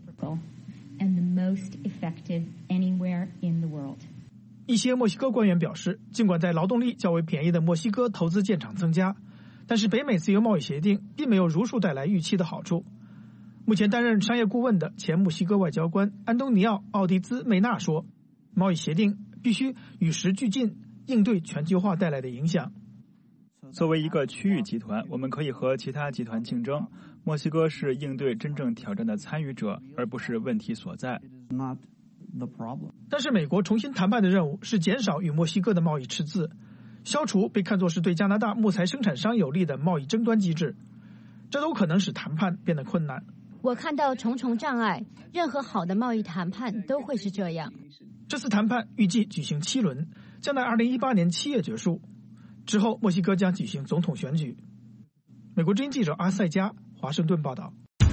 And the most effective anywhere in the world. 一些墨西哥官员表示，尽管在劳动力较为便宜的墨西哥投资建厂增加，但是北美自由贸易协定并没有如数带来预期的好处。目前担任商业顾问的前墨西哥外交官安东尼奥·奥迪兹梅纳说，贸易协定必须与时俱进，应对全球化带来的影响。 作为一个区域集团，我们可以和其他集团竞争。墨西哥是应对真正挑战的参与者，而不是问题所在。 但是美国重新谈判的任务是减少与墨西哥的贸易赤字，消除被看作是对加拿大木材生产商有利的贸易争端机制，这都可能使谈判变得困难。 我看到重重障碍，任何好的贸易谈判都会是这样。 这次谈判预计举行七轮，将在二零一八年七月结束。之后，墨西哥将举行总统选举。美国之音记者阿塞加华盛顿报道。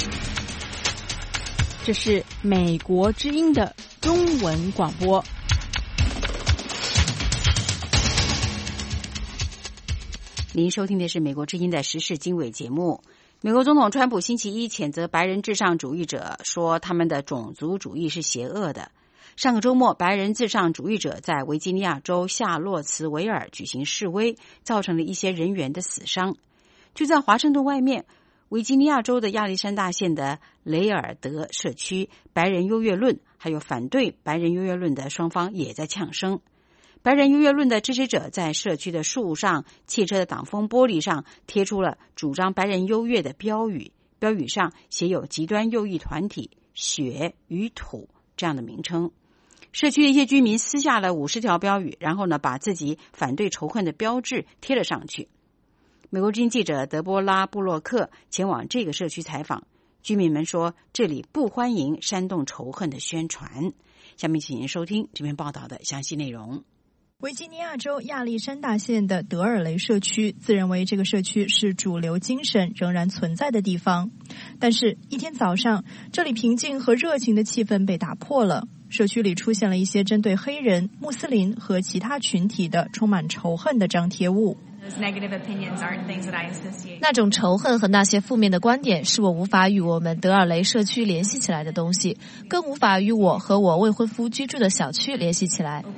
这是美国之音的中文广播。 您收听的是美国之音的时事经纬节目。美国总统川普星期一谴责白人至上主义者，说他们的种族主义是邪恶的。上个周末，白人至上主义者在维吉尼亚州夏洛茨维尔举行示威，造成了一些人员的死伤。就在华盛顿外面，维吉尼亚州的亚历山大县的雷尔德社区，白人优越论还有反对白人优越论的双方也在呛声。白人优越论的支持者在社区的树上、汽车的挡风玻璃上贴出了主张白人优越的标语，标语上写有极端右翼团体血与土这样的名称。社区的一些居民撕下了五十条标语，然后呢，把自己反对仇恨的标志贴了上去。美国之音记者德波拉·布洛克前往这个社区采访，居民们说这里不欢迎煽动仇恨的宣传。下面请您收听这篇报道的详细内容。 维吉尼亚州亚历山大县的德尔雷社区自认为这个社区是主流精神仍然存在的地方，但是一天早上，这里平静和热情的气氛被打破了。社区里出现了一些针对黑人、穆斯林和其他群体的充满仇恨的张贴物。 那种仇恨和那些负面的观点是我无法与我们德尔雷社区联系起来的东西，更无法与我和我未婚夫居住的小区联系起来。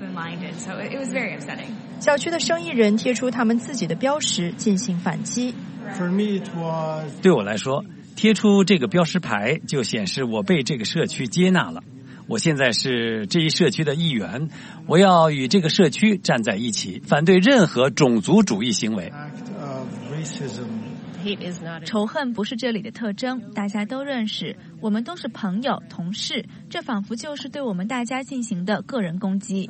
小区的生意人贴出他们自己的标识进行反击。 对我来说，贴出这个标识牌就显示我被这个社区接纳了。我现在是这一社区的一员，我要与这个社区站在一起，反对任何种族主义行为。 仇恨不是这里的特征，大家都认识，我们都是朋友、同事，这仿佛就是对我们大家进行的个人攻击。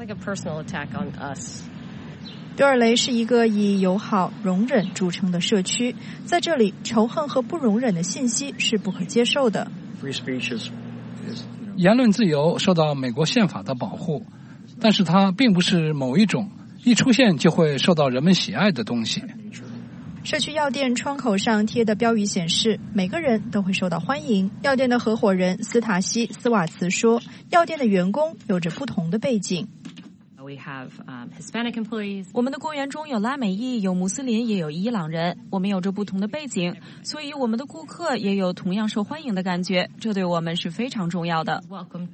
德尔雷是一个以友好、容忍著称的社区，在这里，仇恨和不容忍的信息是不可接受的。 言论自由受到美国宪法的保护，但是它并不是某一种一出现就会受到人们喜爱的东西。 社区药店窗口上贴的标语显示，每个人都会受到欢迎。药店的合伙人斯塔西·斯瓦茨说，药店的员工有着不同的背景。 我们的雇员中有拉美裔，有穆斯林，也有伊朗人。我们有着不同的背景，所以我们的顾客也有同样受欢迎的感觉，这对我们是非常重要的。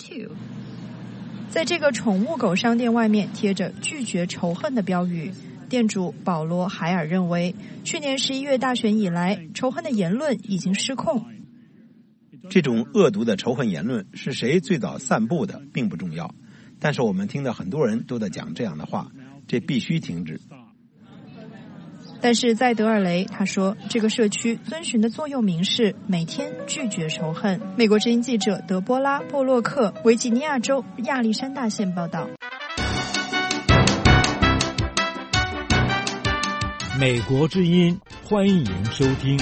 在这个宠物狗商店外面贴着拒绝仇恨的标语。店主保罗·海尔认为，去年十一月大选以来，仇恨的言论已经失控。 这种恶毒的仇恨言论是谁最早散布的并不重要，但是我们听到很多人都在讲这样的话，这必须停止。 但是在德尔雷，他说这个社区遵循的座右铭是每天拒绝仇恨。美国之音记者德波拉·布洛克，维吉尼亚州亚历山大县报道。 美国之音，欢迎收听。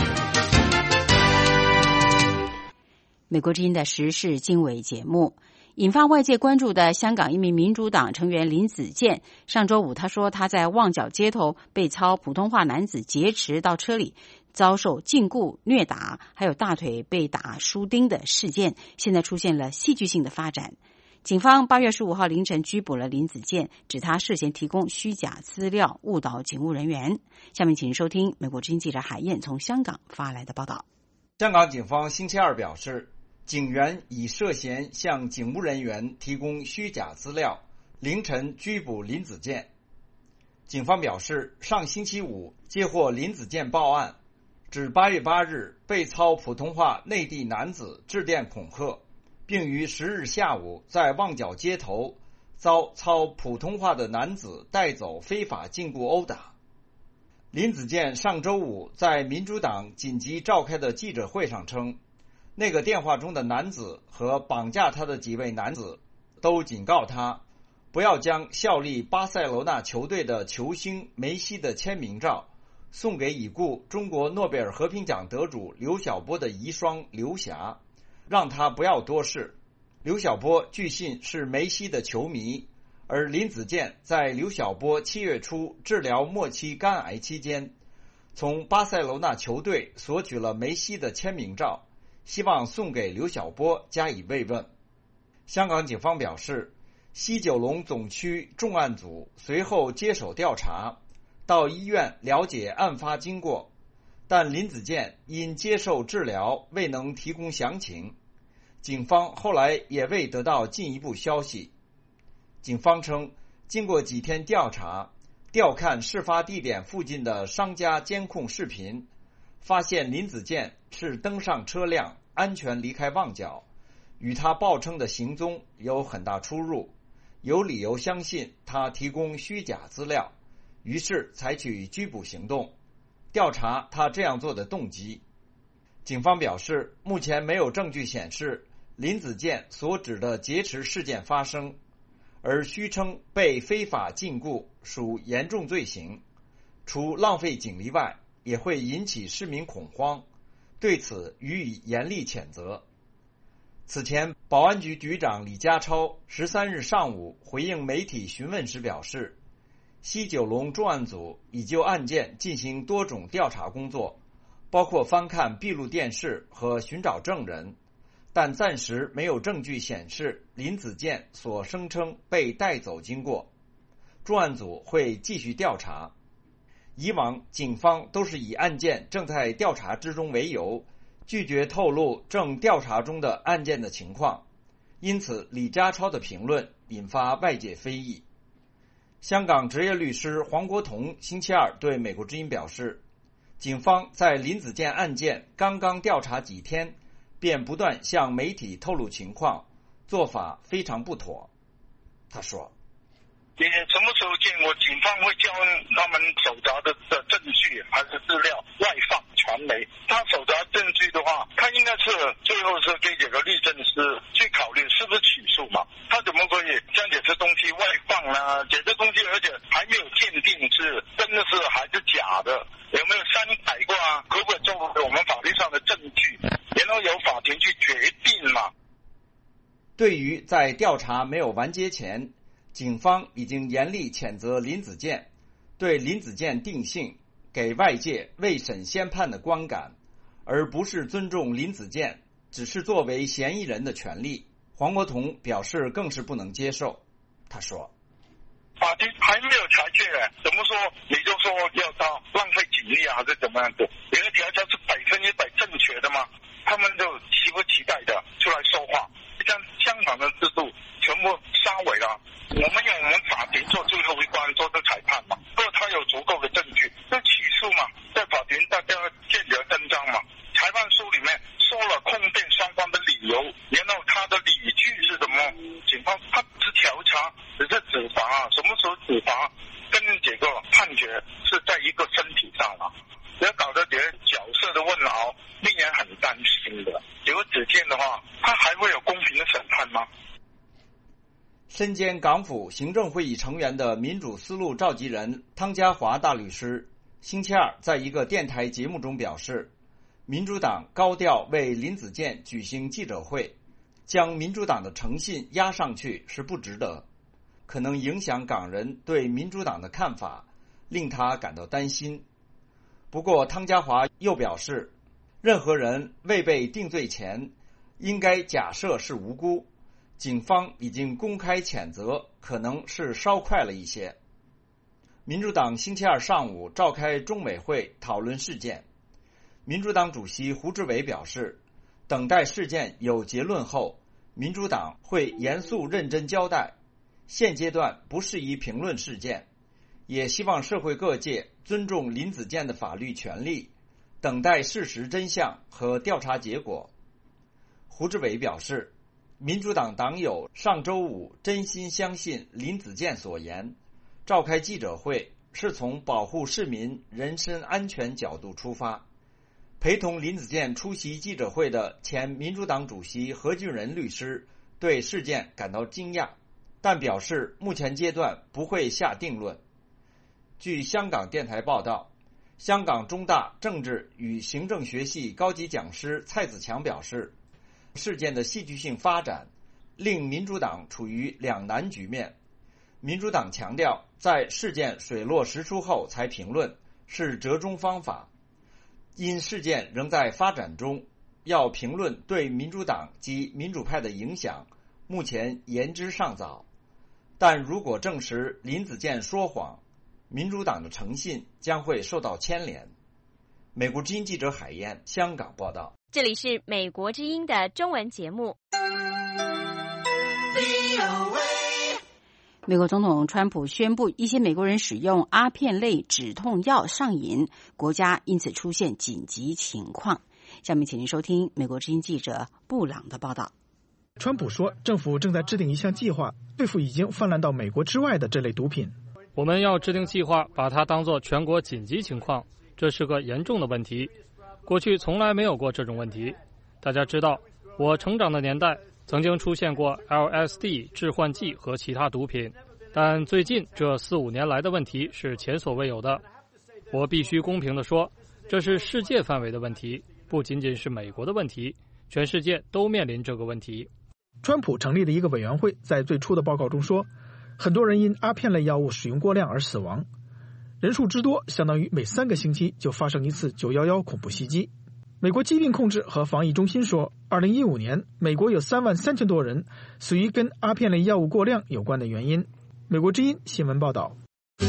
美国之音的时事经纬节目，引发外界关注的香港一名民主党成员林子健，上周五他说他在旺角街头被操普通话男子劫持到车里，遭受禁锢、虐打，还有大腿被打书钉的事件，现在出现了戏剧性的发展。警方八月十五号凌晨拘捕了林子健，指他涉嫌提供虚假资料，误导警务人员。下面请收听美国之音记者海燕从香港发来的报道。 香港警方星期二表示，警员以涉嫌向警务人员提供虚假资料，凌晨拘捕林子健。警方表示，上星期五接获林子健报案，指八月八日被操普通话内地男子致电恐吓，并于十日下午在旺角街头遭操普通话的男子带走非法禁锢殴打。林子健上周五在民主党紧急召开的记者会上称，那个电话中的男子和绑架他的几位男子都警告他不要将效力巴塞罗那球队的球星梅西的签名照送给已故中国诺贝尔和平奖得主刘晓波的遗孀刘霞，让他不要多事。刘晓波据信是梅西的球迷，而林子健在刘晓波七月初治疗末期肝癌期间，从巴塞罗那球队索取了梅西的签名照，希望送给刘晓波加以慰问。香港警方表示，西九龙总区重案组随后接手调查，到医院了解案发经过，但林子健因接受治疗未能提供详情，警方后来也未得到进一步消息。警方称，经过几天调查，调看事发地点附近的商家监控视频，发现林子健是登上车辆安全离开旺角，与他报称的行踪有很大出入，有理由相信他提供虚假资料，于是采取拘捕行动，调查他这样做的动机。警方表示，目前没有证据显示林子健所指的劫持事件发生，而虚称被非法禁锢属严重罪行，除浪费警力外，也会引起市民恐慌，对此予以严厉谴责。此前，保安局局长李家超十三日上午回应媒体询问时表示，西九龙重案组已就案件进行多种调查工作，包括翻看闭路电视和寻找证人，但暂时没有证据显示林子健所声称被带走经过。重案组会继续调查。以往警方都是以案件正在调查之中为由，拒绝透露正调查中的案件的情况，因此李家超的评论引发外界非议。香港职业律师黄国同星期二对美国之音表示，警方在林子健案件刚刚调查几天，便不断向媒体透露情况，做法非常不妥。他说， 你什么时候见过警方会叫他们手查的的证据还是资料外放？全传媒，他手查证据的话，他应该是最后是给这个律政司去考虑是不是起诉嘛？他怎么可以将这些东西外放呢？这些东西而且还没有鉴定是真的是还是假的，有没有删改过啊？可不可以作为我们法律上的证据，然后由法庭去决定嘛？ 对于在调查没有完结前，警方已经严厉谴责林子健，对林子健定性，给外界未审先判的观感，而不是尊重林子健只是作为嫌疑人的权利，黄国同表示更是不能接受。他说： 法庭还没有裁决，怎么说你就说要他浪费警力啊，还是怎么样的？你的调查是百分之百正确的吗？他们就期不期待的出来说话，像香港的制度全部杀毁了。我们用我们法庭做最后一关，做这裁判嘛。如果他有足够的证据，就起诉嘛，在法庭大家见得真章嘛。裁判书里面说了控辩双方的理由，然后他的理据是什么情况？他只是调查，只是执法啊，什么时候执法跟这个判决是在一个身体上了，要搞得这些角色的问号，令人很担心的。如果只见的话，他还会有公平的审判吗？ 身兼港府行政会议成员的民主思路召集人汤家骅大律师星期二在一个电台节目中表示，民主党高调为林子健举行记者会，将民主党的诚信压上去是不值得，可能影响港人对民主党的看法，令他感到担心。不过汤家骅又表示，任何人未被定罪前应该假设是无辜，警方已经公开谴责，可能是稍快了一些。民主党星期二上午召开中委会讨论事件，民主党主席胡志伟表示，等待事件有结论后，民主党会严肃认真交代，现阶段不适宜评论事件，也希望社会各界尊重林子健的法律权利，等待事实真相和调查结果。胡志伟表示，民主党党友上周五真心相信林子健所言，召开记者会是从保护市民人身安全角度出发。陪同林子健出席记者会的前民主党主席何俊仁律师对事件感到惊讶，但表示目前阶段不会下定论。据香港电台报道，香港中大政治与行政学系高级讲师蔡子强表示，事件的戏剧性发展令民主党处于两难局面。民主党强调，在事件水落石出后才评论是折中方法，因事件仍在发展中，要评论对民主党及民主派的影响，目前言之尚早。但如果证实林子健说谎，民主党的诚信将会受到牵连。美国之音记者海燕香港报道。 这里是美国之音的中文节目。 美国总统川普宣布，一些美国人使用阿片类止痛药上瘾，国家因此出现紧急情况。下面请您收听美国之音记者布朗的报道。 川普说，政府正在制定一项计划，对付已经泛滥到美国之外的这类毒品。 我们要制定计划，把它当作全国紧急情况，这是个严重的问题。过去从来没有过这种问题。大家知道，我成长的年代曾经出现过 L S D 致幻剂和其他毒品，但最近这四五年来的问题是前所未有的。我必须公平地说，这是世界范围的问题，不仅仅是美国的问题，全世界都面临这个问题。 川普成立的一个委员会在最初的报告中说，很多人因阿片类药物使用过量而死亡，人数之多相当于每三个星期就发生一次九一一恐怖袭击。美国疾病控制和防疫中心说，二零一五年美国有三万三千多人死于跟阿片类药物过量有关的原因。美国之音新闻报道。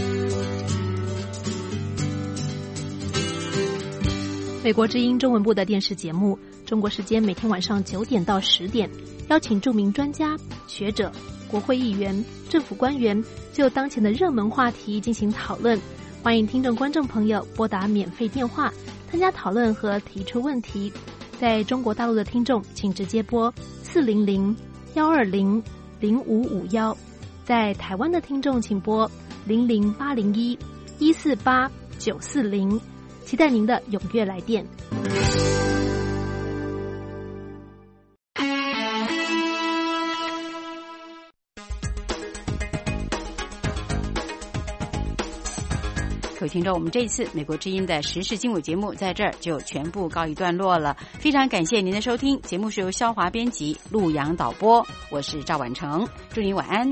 美国之音中文部的电视节目，中国时间每天晚上九点到十点，邀请著名专家、学者、国会议员、政府官员就当前的热门话题进行讨论。欢迎听众观众朋友拨打免费电话参加讨论和提出问题。在中国大陆的听众请直接拨四零零幺二零零五五幺，在台湾的听众请拨零零八零一一四八九四零。 期待您的踊跃来电。 各位听众，我们这一次美国之音的时事经纬节目在这儿就全部告一段落了，非常感谢您的收听。节目是由肖华编辑，陆阳导播，我是赵婉成，祝您晚安。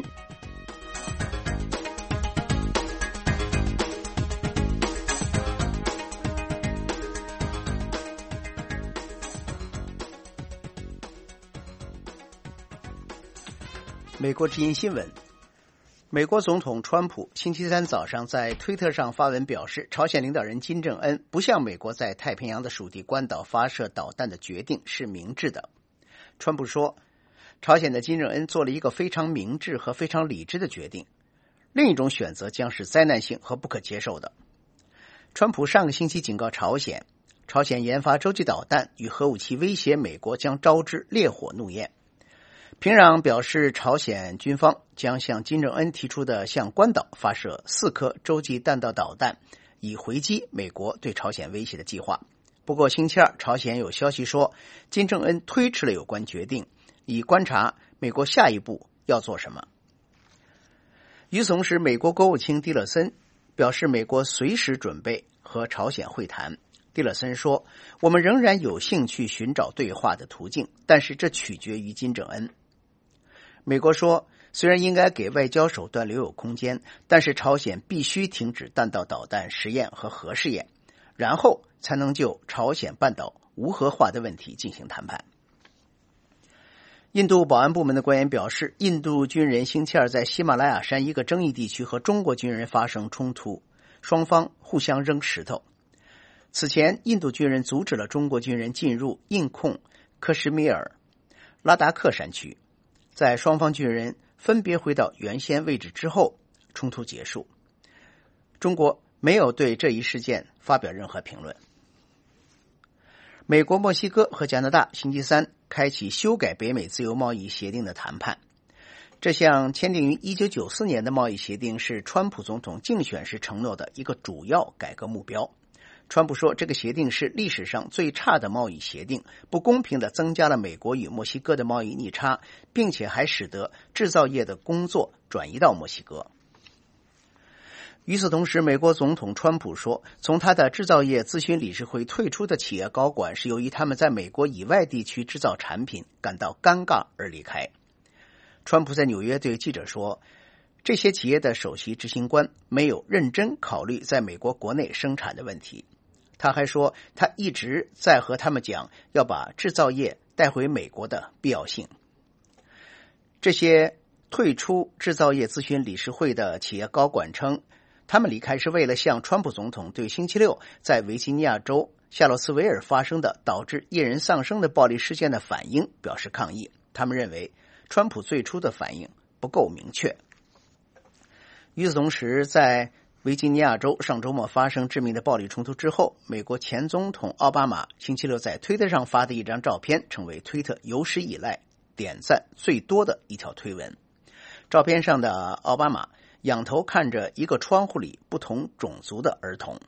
美国之音新闻。美国总统川普星期三早上在推特上发文表示，朝鲜领导人金正恩不向美国在太平洋的属地关岛发射导弹的决定是明智的。川普说，朝鲜的金正恩做了一个非常明智和非常理智的决定，另一种选择将是灾难性和不可接受的。川普上个星期警告朝鲜，朝鲜研发洲际导弹与核武器威胁美国将招致烈火怒焰。平壤表示，朝鲜军方将向金正恩提出的向关岛发射四颗洲际弹道导弹，以回击美国对朝鲜威胁的计划。不过星期二，朝鲜有消息说，金正恩推迟了有关决定，以观察美国下一步要做什么。与此同时，美国国务卿蒂勒森表示，美国随时准备和朝鲜会谈。蒂勒森说，我们仍然有兴趣寻找对话的途径，但是这取决于金正恩。美国说，虽然应该给外交手段留有空间，但是朝鲜必须停止弹道导弹实验和核试验，然后才能就朝鲜半岛无核化的问题进行谈判。印度保安部门的官员表示，印度军人星期二在喜马拉雅山一个争议地区和中国军人发生冲突，双方互相扔石头。此前，印度军人阻止了中国军人进入印控克什米尔拉达克山区。在双方军人分别回到原先位置之后，冲突结束。中国没有对这一事件发表任何评论。美国、墨西哥和加拿大星期三开启修改北美自由贸易协定的谈判。这项签订于一九九四年的贸易协定是川普总统竞选时承诺的一个主要改革目标。川普说，这个协定是历史上最差的贸易协定，不公平地增加了美国与墨西哥的贸易逆差，并且还使得制造业的工作转移到墨西哥。与此同时，美国总统川普说，从他的制造业咨询理事会退出的企业高管是由于他们在美国以外地区制造产品感到尴尬而离开。川普在纽约对记者说，这些企业的首席执行官没有认真考虑在美国国内生产的问题。他还说，他一直在和他们讲要把制造业带回美国的必要性。这些退出制造业咨询理事会的企业高管称，他们离开是为了向川普总统对星期六在维吉尼亚州夏洛斯维尔发生的导致一人丧生的暴力事件的反应表示抗议。他们认为川普最初的反应不够明确。与此同时，在维吉尼亚州上周末发生致命的暴力冲突之后，美国前总统奥巴马星期六在推特上发的一张照片成为推特有史以来点赞最多的一条推文。照片上的奥巴马仰头看着一个窗户里不同种族的儿童。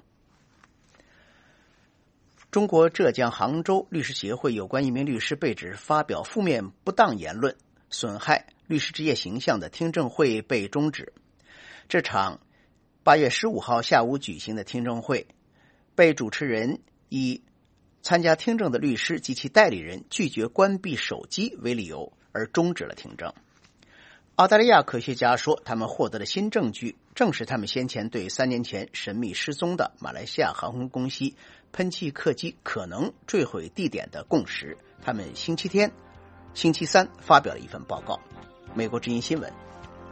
中国浙江杭州律师协会有关一名律师被指发表负面不当言论，损害律师职业形象的听证会被终止。这场八月十五号下午举行的听证会，被主持人以参加听证的律师及其代理人拒绝关闭手机为理由而终止了听证。澳大利亚科学家说，他们获得了新证据，证实他们先前对三年前神秘失踪的马来西亚航空公司喷气客机可能坠毁地点的共识。他们星期天、星期三发表了一份报告。美国之音新闻。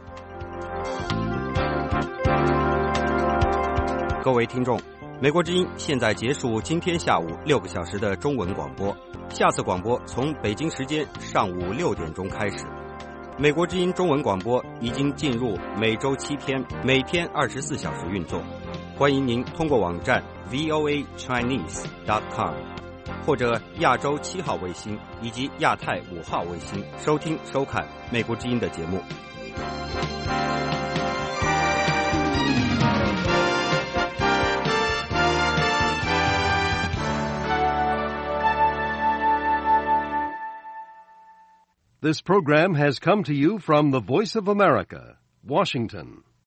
各位听众，美国之音现在结束今天下午六个小时的中文广播，下次广播从北京时间上午六点钟开始。美国之音中文广播已经进入每周七天，每天二十四小时运作。欢迎您通过网站 v o a chinese dot com 或者亚洲七号卫星以及亚太五号卫星收听收看美国之音的节目。 This program has come to you from the Voice of America, Washington.